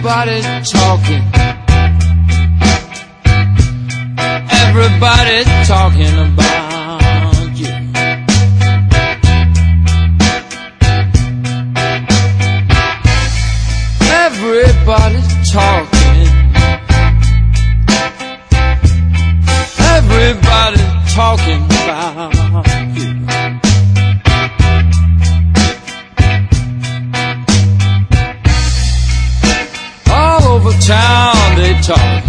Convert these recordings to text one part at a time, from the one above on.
Everybody's talking. Everybody's talking about you. Everybody's talking. Everybody's talking about you. All over town they talk.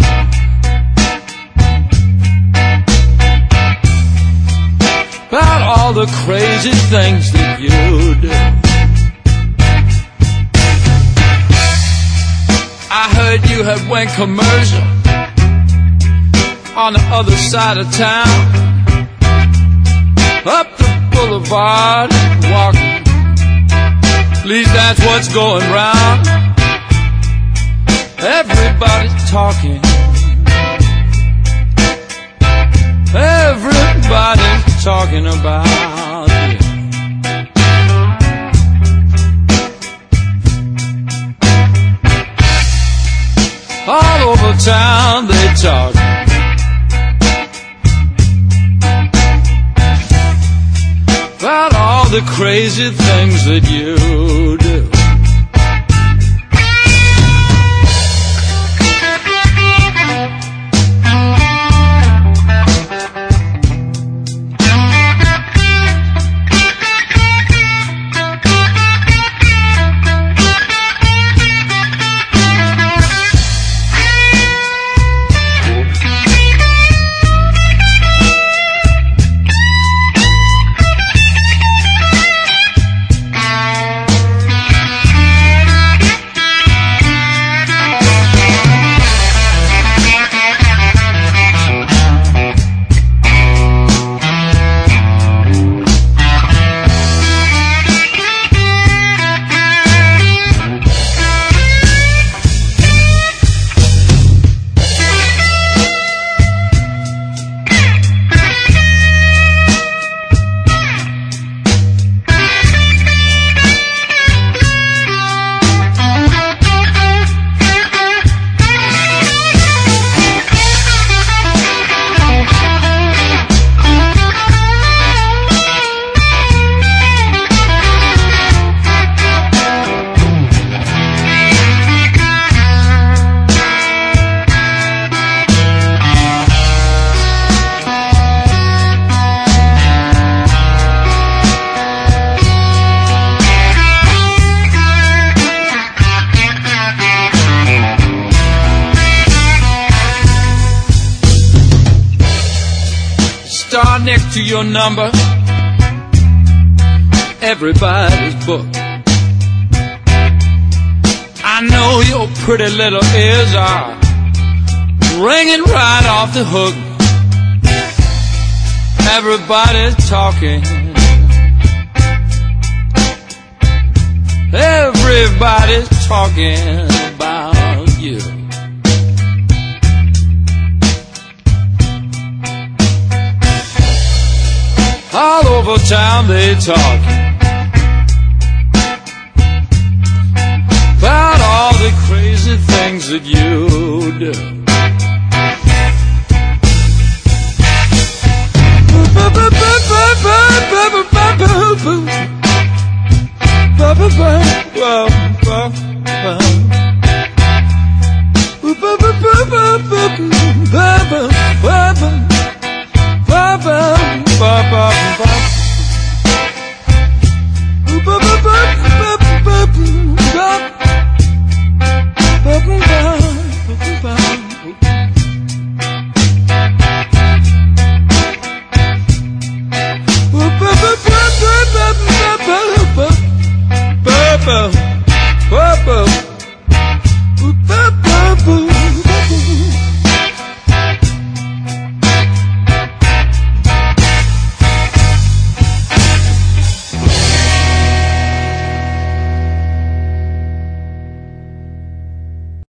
About all the crazy things that you do. I heard you had went commercial on the other side of town, up the boulevard, walking. At least that's what's going round. Everybody's talking. Everybody's talking about you. All over town they talk. About all the crazy things that you do. Star next to your number, everybody's booked. I know your pretty little ears are ringing right off the hook. Everybody's talking. Everybody's talking about you. All over town they talk about all the crazy things that you do.